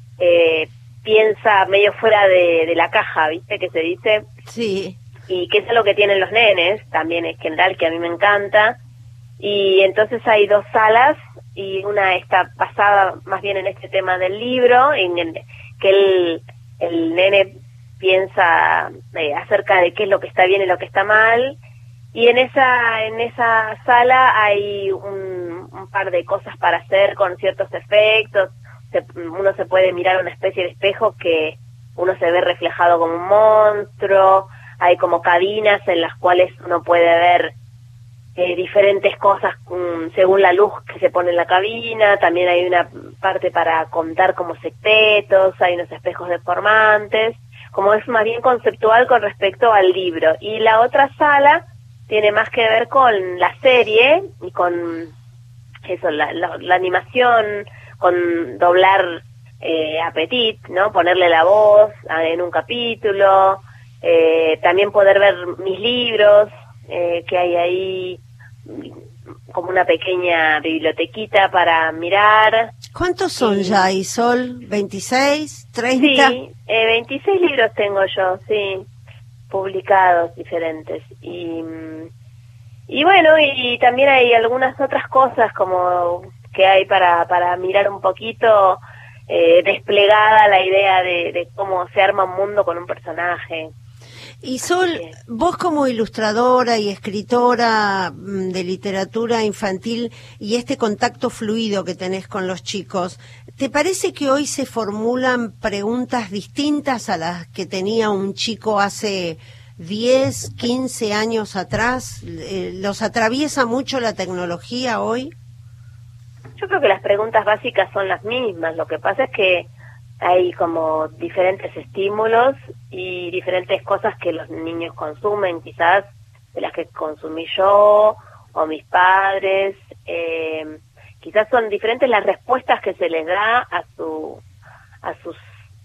S18: piensa medio fuera de la caja, ¿viste? Que se dice.
S1: Sí.
S18: Y que es lo que tienen los nenes, también en general, que a mí me encanta. Y entonces hay dos salas y una está basada más bien en este tema del libro, en que el nene piensa acerca de qué es lo que está bien y lo que está mal. Y en esa sala hay un par de cosas para hacer con ciertos efectos. Uno se puede mirar una especie de espejo que uno se ve reflejado como un monstruo. Hay como cabinas en las cuales uno puede ver diferentes cosas según la luz que se pone en la cabina. También hay una parte para contar como secretos, hay unos espejos deformantes, como es más bien conceptual con respecto al libro. Y la otra sala tiene más que ver con la serie y con eso, la animación, con doblar a Petit, ¿no? Ponerle la voz en un capítulo, también poder ver mis libros, que hay ahí como una pequeña bibliotequita para mirar.
S1: ¿Cuántos son ya, Isol? ¿26? ¿30?
S18: Sí, 26 libros tengo yo, sí, publicados diferentes. Y bueno, y también hay algunas otras cosas como que hay para mirar un poquito desplegada la idea de cómo se arma un mundo con un personaje.
S1: Y Sol, vos como ilustradora y escritora de literatura infantil y este contacto fluido que tenés con los chicos, ¿te parece que hoy se formulan preguntas distintas a las que tenía un chico hace 10, 15 años atrás? ¿Los atraviesa mucho la tecnología hoy?
S18: Yo creo que las preguntas básicas son las mismas. Lo que pasa es que hay como diferentes estímulos y diferentes cosas que los niños consumen, quizás de las que consumí yo o mis padres. Quizás son diferentes las respuestas que se les da a sus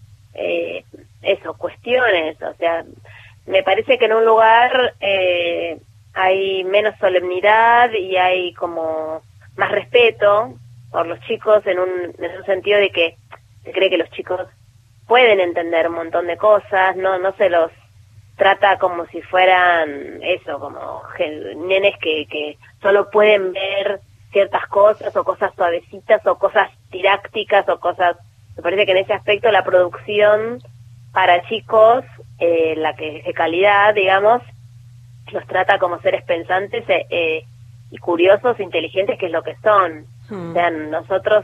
S18: cuestiones. O sea, me parece que en un lugar hay menos solemnidad y hay como más respeto por los chicos en un sentido de que se cree que los chicos pueden entender un montón de cosas, no se los trata como si fueran como nenes que solo pueden ver ciertas cosas o cosas suavecitas o cosas didácticas o cosas. Me parece que en ese aspecto la producción para chicos, la que es de calidad, digamos, los trata como seres pensantes y curiosos, inteligentes, que es lo que son. O sea, nosotros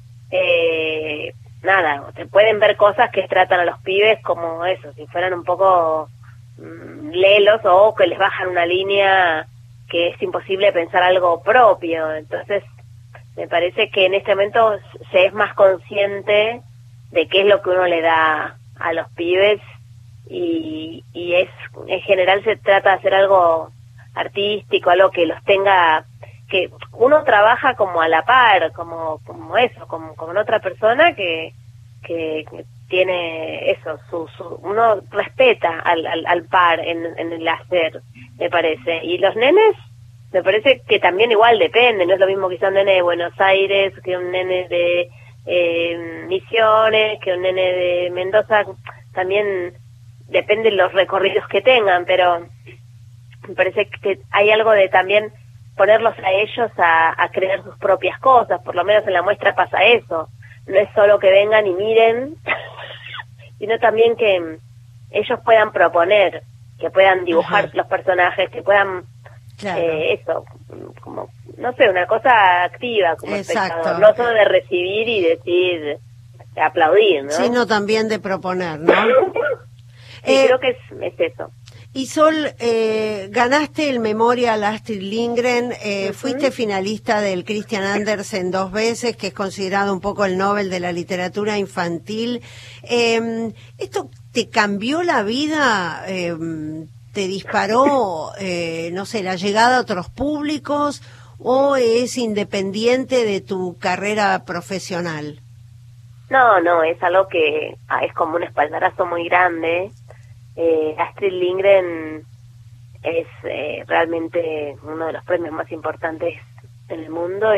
S18: se pueden ver cosas que tratan a los pibes como eso, si fueran un poco lelos o que les bajan una línea que es imposible pensar algo propio. Entonces, me parece que en este momento se es más consciente de qué es lo que uno le da a los pibes y es en general se trata de hacer algo artístico, algo que los tenga, que uno trabaja como a la par, como en otra persona que tiene eso, uno respeta al par en el hacer, me parece. Y los nenes, me parece que también igual depende, no es lo mismo quizá un nene de Buenos Aires que un nene de Misiones, que un nene de Mendoza, también depende de los recorridos que tengan, pero me parece que hay algo de también ponerlos a ellos a crear sus propias cosas. Por lo menos en la muestra pasa eso, no es solo que vengan y miren, sino también que ellos puedan proponer, que puedan dibujar los personajes, que puedan como, no sé, una cosa activa como espectador, no solo de recibir y decir, de aplaudir, ¿no?
S1: Sino también de proponer, ¿no?
S18: Creo que es eso.
S1: Y Sol, ganaste el Memorial Astrid Lindgren, fuiste finalista del Christian Andersen 2 veces, que es considerado un poco el Nobel de la literatura infantil. ¿Esto te cambió la vida? ¿Te disparó, no sé, la llegada a otros públicos o es independiente de tu carrera profesional?
S18: No, es algo que es como un espaldarazo muy grande. Astrid Lindgren es realmente uno de los premios más importantes en el mundo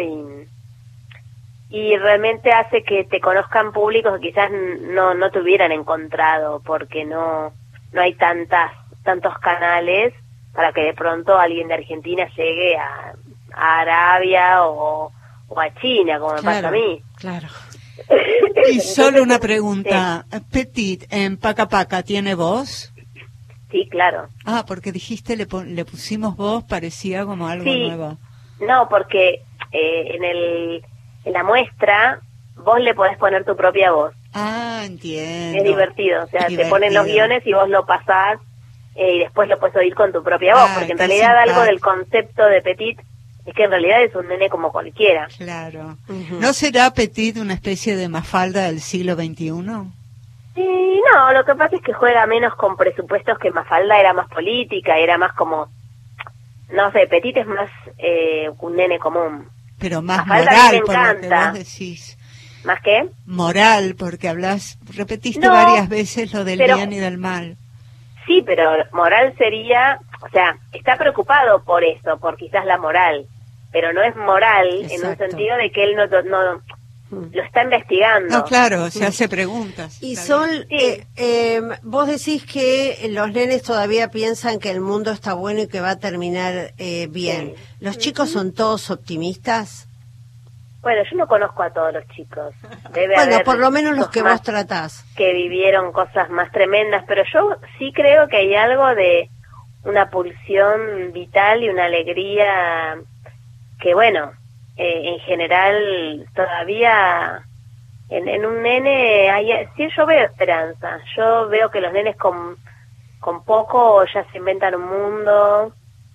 S18: y realmente hace que te conozcan públicos que quizás no te hubieran encontrado, porque no hay tantos canales para que de pronto alguien de Argentina llegue a Arabia o a China, como me pasa a mí.
S1: Claro.
S2: Y solo una pregunta. Sí. Petit, ¿en Paca Paca tiene voz?
S18: Sí, claro.
S2: Ah, porque dijiste le pusimos voz, parecía como algo nuevo.
S18: No, porque en la muestra vos le podés poner tu propia voz.
S2: Ah, entiendo.
S18: Es divertido, o sea, te ponen los guiones y vos lo pasás y después lo puedes oír con tu propia voz, porque en realidad algo del concepto de Petit es que en realidad es un nene como cualquiera.
S2: Claro. ¿No será Petit una especie de Mafalda del siglo XXI?
S18: Sí, no, lo que pasa es que juega menos con presupuestos, que Mafalda era más política, era más como, no sé, Petit es más un nene común.
S2: Pero más
S18: Mafalda
S2: moral, por lo que vos decís.
S18: ¿Más qué?
S2: Moral, porque repetiste varias veces lo del bien y del mal.
S18: Sí, pero moral sería, o sea, está preocupado por eso, por quizás la moral, pero no es moral. Exacto. En un sentido de que él no lo está investigando.
S2: No, claro, se hace preguntas.
S1: Y Sol, vos decís que los nenes todavía piensan que el mundo está bueno y que va a terminar bien. Sí. ¿Los chicos son todos optimistas?
S18: Bueno, yo no conozco a todos los chicos. Debe
S1: bueno,
S18: haber
S1: por lo menos los que vos tratás.
S18: Que vivieron cosas más tremendas, pero yo sí creo que hay algo de una pulsión vital y una alegría que, bueno, en general todavía en un nene sí, yo veo esperanza. Yo veo que los nenes con poco ya se inventan un mundo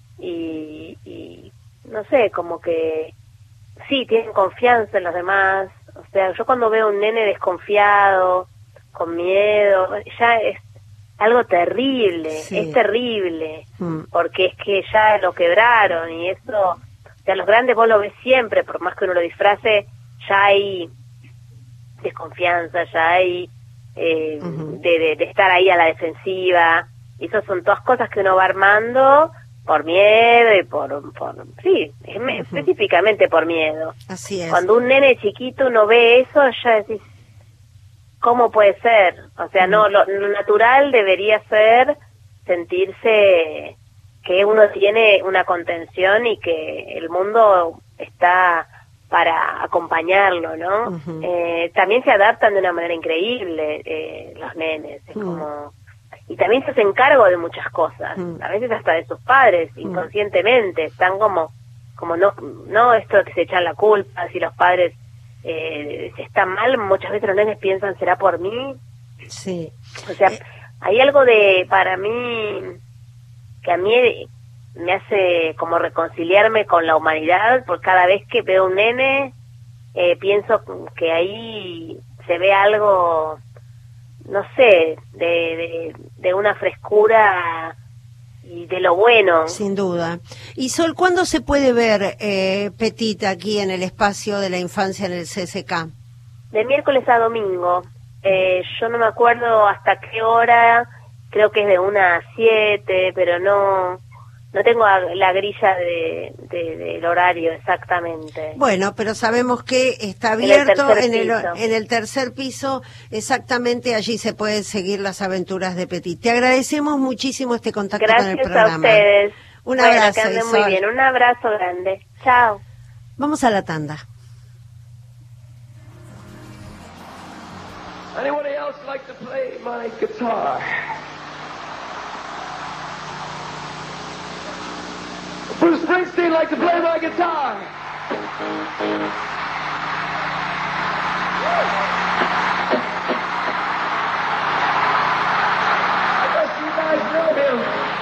S18: y no sé, como que sí, tienen confianza en los demás. O sea, yo cuando veo un nene desconfiado, con miedo, ya es algo terrible, es terrible, porque es que ya lo quebraron y eso, o sea, los grandes vos lo ves siempre, por más que uno lo disfrace, ya hay desconfianza, ya hay de estar ahí a la defensiva, y eso son todas cosas que uno va armando por miedo y específicamente por miedo.
S1: Así es.
S18: Cuando un nene chiquito uno ve eso, ya decís, ¿cómo puede ser? O sea, no, lo natural debería ser sentirse que uno tiene una contención y que el mundo está para acompañarlo, ¿no? También se adaptan de una manera increíble los nenes, es como... Y también se hacen cargo de muchas cosas, a veces hasta de sus padres, inconscientemente, están como no esto de que se echan la culpa, si los padres se están mal, muchas veces los nenes piensan, ¿será por mí?
S1: Sí.
S18: O sea, hay algo para mí, que a mí me hace como reconciliarme con la humanidad, porque cada vez que veo un nene, pienso que ahí se ve algo, no sé, de una frescura y de lo bueno.
S1: Sin duda. Y Sol, ¿cuándo se puede ver Petit aquí en el espacio de la infancia en el CCK?
S18: De miércoles a domingo. Yo no me acuerdo hasta qué hora, creo que es de 1 a 7, pero no tengo la grilla del horario exactamente.
S1: Bueno, pero sabemos que está abierto en el tercer piso, exactamente allí se pueden seguir las aventuras de Petit. Te agradecemos muchísimo este contacto con el programa.
S18: Gracias a ustedes.
S1: Un abrazo.
S18: Que anden muy bien, un abrazo grande. Chao.
S1: Vamos a la tanda.
S19: Anybody else like to play my guitar? Bruce Springsteen like to play my guitar. I guess you guys know him.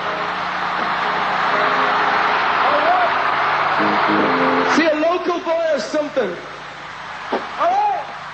S19: All right. See a local boy or something. All right.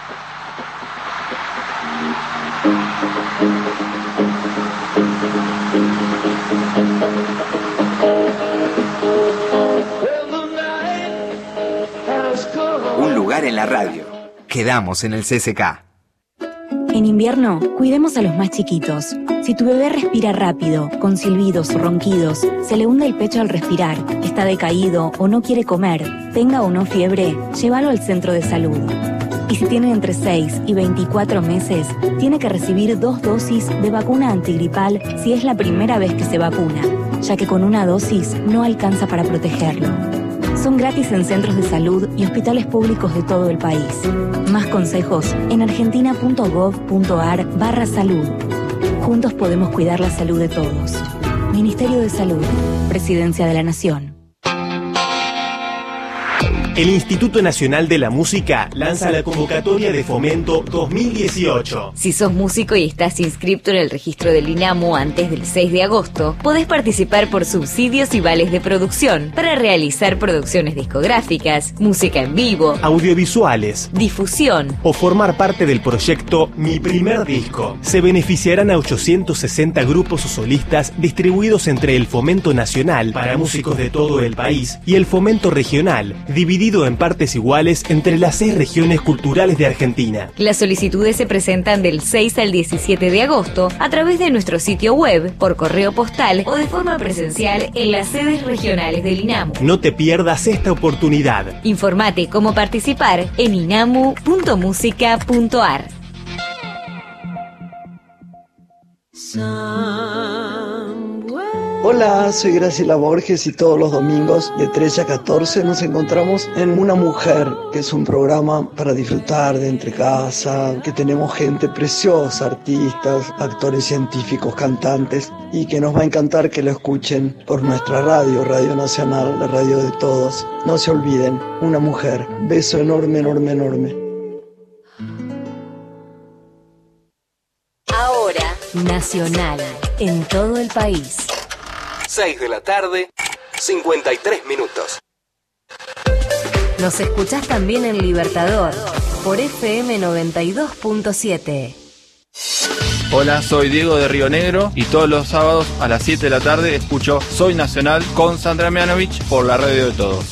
S7: Un lugar en la radio. Quedamos en el CCK.
S10: En invierno, cuidemos a los más chiquitos. Si tu bebé respira rápido, con silbidos o ronquidos, se le hunde el pecho al respirar, está decaído o no quiere comer, tenga o no fiebre, llévalo al centro de salud. Y si tiene entre 6 y 24 meses, tiene que recibir 2 dosis de vacuna antigripal si es la primera vez que se vacuna, ya que con una dosis no alcanza para protegerlo. Son gratis en centros de salud y hospitales públicos de todo el país. Más consejos en argentina.gov.ar/salud. Juntos podemos cuidar la salud de todos. Ministerio de Salud, Presidencia de la Nación.
S20: El Instituto Nacional de la Música lanza la convocatoria de fomento 2018.
S12: Si sos músico y estás inscripto en el registro del INAMU antes del 6 de agosto, podés participar por subsidios y vales de producción para realizar producciones discográficas, música en vivo,
S20: audiovisuales,
S12: difusión
S20: o formar parte del proyecto Mi Primer Disco. Se beneficiarán a 860 grupos o solistas distribuidos entre el Fomento Nacional para músicos de todo el país y el Fomento Regional, dividido en partes iguales entre las 6 regiones culturales de Argentina.
S12: Las solicitudes se presentan del 6 al 17 de agosto a través de nuestro sitio web, por correo postal o de forma presencial en las sedes regionales del INAMU.
S20: No te pierdas esta oportunidad.
S12: Informate cómo participar en inamu.musica.ar.
S21: Hola, soy Graciela Borges y todos los domingos de 13 a 14 nos encontramos en Una Mujer, que es un programa para disfrutar de entre casa, que tenemos gente preciosa, artistas, actores científicos, cantantes, y que nos va a encantar que lo escuchen por nuestra radio, Radio Nacional, la radio de todos. No se olviden, Una Mujer. Beso enorme, enorme, enorme.
S12: Ahora, Nacional, en todo el país.
S14: 6 de la tarde, 53 minutos.
S12: Nos escuchás también en Libertador, por FM 92.7.
S22: Hola, soy Diego de Río Negro y todos los sábados a las 7 de la tarde escucho Soy Nacional con Sandra Mianovich por la radio de todos.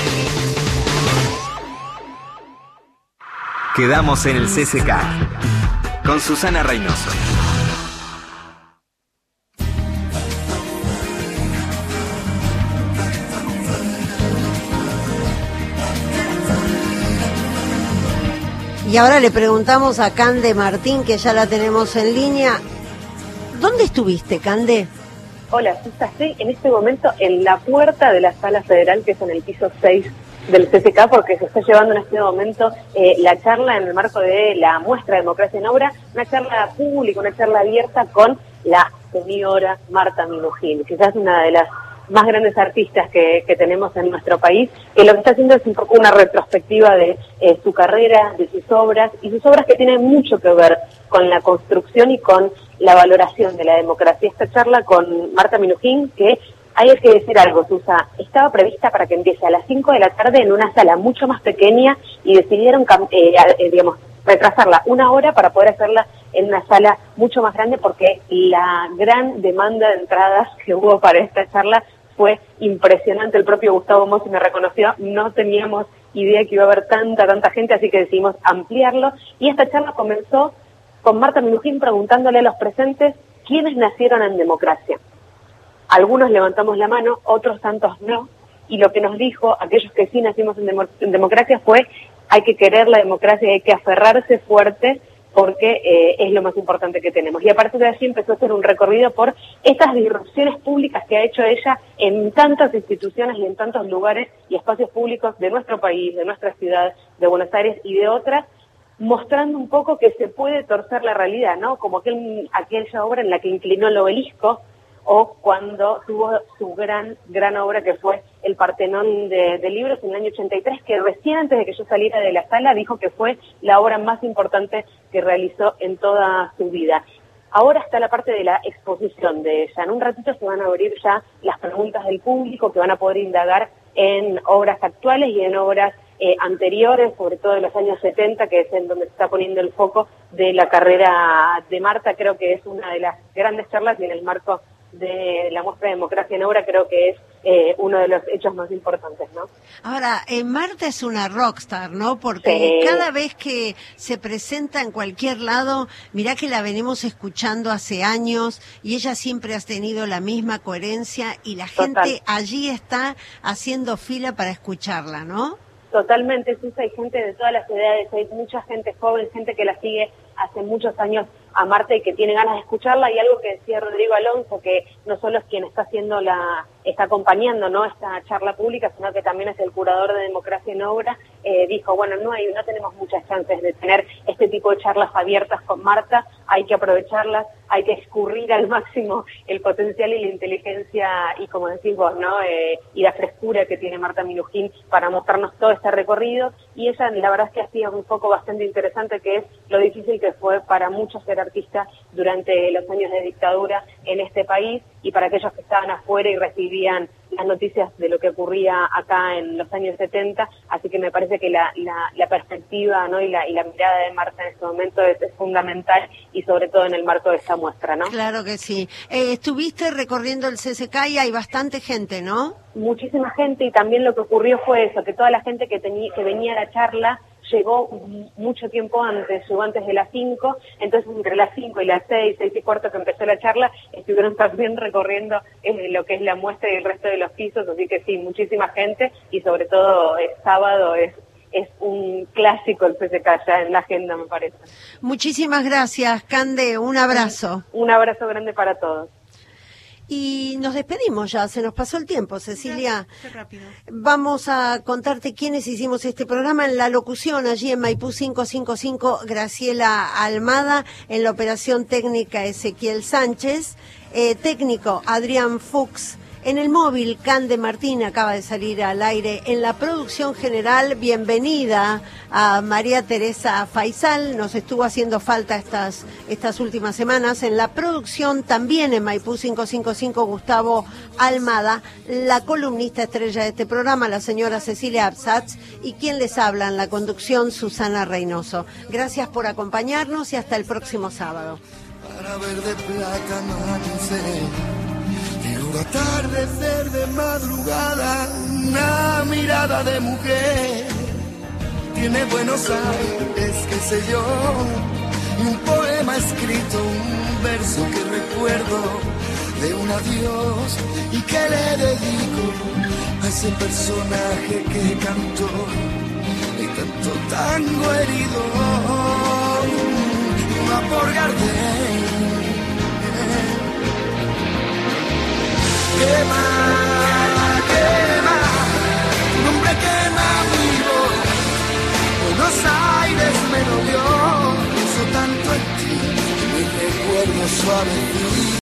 S7: Quedamos en el CCK con Susana Reynoso.
S1: Y ahora le preguntamos a Cande Martín, que ya la tenemos en línea. ¿Dónde estuviste, Cande?
S23: Hola, Susa, estoy en este momento en la puerta de la Sala Federal, que es en el piso 6 del CCK, porque se está llevando en este momento la charla en el marco de la muestra Democracia en Obra, una charla pública, una charla abierta con la señora Marta Minujín, quizás una de las más grandes artistas que tenemos en nuestro país, que lo que está haciendo es un poco una retrospectiva de su carrera, de sus obras, y sus obras que tienen mucho que ver con la construcción y con la valoración de la democracia. Esta charla con Marta Minujín, que hay que decir algo, Susa, estaba prevista para que empiece a las 5 de la tarde en una sala mucho más pequeña y decidieron, retrasarla una hora para poder hacerla en una sala mucho más grande, porque la gran demanda de entradas que hubo para esta charla fue impresionante. El propio Gustavo Mossi me reconoció, no teníamos idea que iba a haber tanta gente, así que decidimos ampliarlo. Y esta charla comenzó con Marta Minujín preguntándole a los presentes quiénes nacieron en democracia. Algunos levantamos la mano, otros tantos no, y lo que nos dijo aquellos que sí nacimos en democracia fue: hay que querer la democracia y hay que aferrarse fuerte, porque es lo más importante que tenemos. Y a partir de allí empezó a hacer un recorrido por estas disrupciones públicas que ha hecho ella en tantas instituciones y en tantos lugares y espacios públicos de nuestro país, de nuestra ciudad, de Buenos Aires y de otras, mostrando un poco que se puede torcer la realidad, ¿no? Como aquella obra en la que inclinó el obelisco, o cuando tuvo su gran obra que fue el Partenón de libros en el año 83, que recién antes de que yo saliera de la sala dijo que fue la obra más importante que realizó en toda su vida. Ahora está la parte de la exposición de ella. En un ratito se van a abrir ya las preguntas del público, que van a poder indagar en obras actuales y en obras anteriores, sobre todo de los años 70, que es en donde se está poniendo el foco de la carrera de Marta. Creo que es una de las grandes charlas, y en el marco de la muestra de Democracia en Obra creo que es uno de los hechos más importantes, ¿no?
S1: Ahora, Marta es una rockstar, ¿no? Porque cada vez que se presenta en cualquier lado, mirá que la venimos escuchando hace años y ella siempre ha tenido la misma coherencia y la gente allí está haciendo fila para escucharla, ¿no?
S23: Totalmente, Susa, hay gente de todas las edades, hay mucha gente joven, gente que la sigue hace muchos años a Marta y que tiene ganas de escucharla. Y algo que decía Rodrigo Alonso, que no solo es quien está acompañando, ¿no?, esta charla pública, sino que también es el curador de Democracia en Obra, dijo, bueno, no tenemos muchas chances de tener este tipo de charlas abiertas con Marta, hay que aprovecharlas, hay que escurrir al máximo el potencial y la inteligencia y, como decís vos, ¿no?, y la frescura que tiene Marta Minujín para mostrarnos todo este recorrido. Y ella, la verdad es que hacía un foco bastante interesante, que es lo difícil que fue para muchos ser artistas durante los años de dictadura en este país, y para aquellos que estaban afuera y recibían las noticias de lo que ocurría acá en los años 70, así que me parece que la perspectiva, ¿no?, y la mirada de Marta en este momento es fundamental, y sobre todo en el marco de esta muestra, ¿no?
S1: Claro que sí. Estuviste recorriendo el CCK y hay bastante gente, ¿no?
S23: Muchísima gente, y también lo que ocurrió fue eso, que toda la gente que venía a la charla llegó mucho tiempo antes, llegó antes de las 5, entonces entre las 5 y las 6 y cuarto que empezó la charla, estuvieron también recorriendo lo que es la muestra y el resto de los pisos, así que sí, muchísima gente, y sobre todo sábado es un clásico el CCK ya en la agenda, me parece.
S1: Muchísimas gracias, Cande, un abrazo.
S23: Un abrazo grande para todos.
S1: Y nos despedimos ya, se nos pasó el tiempo, Cecilia.
S2: Qué rápido.
S1: Vamos a contarte quiénes hicimos este programa. En la locución, allí en Maipú 555, Graciela Almada. En la operación técnica, Ezequiel Sánchez. Técnico, Adrián Fuchs. En el móvil, Cande Martín, acaba de salir al aire. En la producción general, bienvenida a María Teresa Faisal, nos estuvo haciendo falta estas últimas semanas. En la producción, también en Maipú 555, Gustavo Almada, la columnista estrella de este programa, la señora Cecilia Absatz, y quien les habla en la conducción, Susana Reynoso. Gracias por acompañarnos y hasta el próximo sábado.
S17: Para ver de plata amanecer, atardecer de madrugada, una mirada de mujer. Tiene Buenos Aires, qué sé yo, un poema escrito, un verso que recuerdo de un adiós y que le dedico a ese personaje que cantó y tanto tango herido. Va por Gardel. Quema, quema, tu nombre quema mi voz. Buenos Aires me lo dio, pienso tanto en ti, mi recuerdo suave.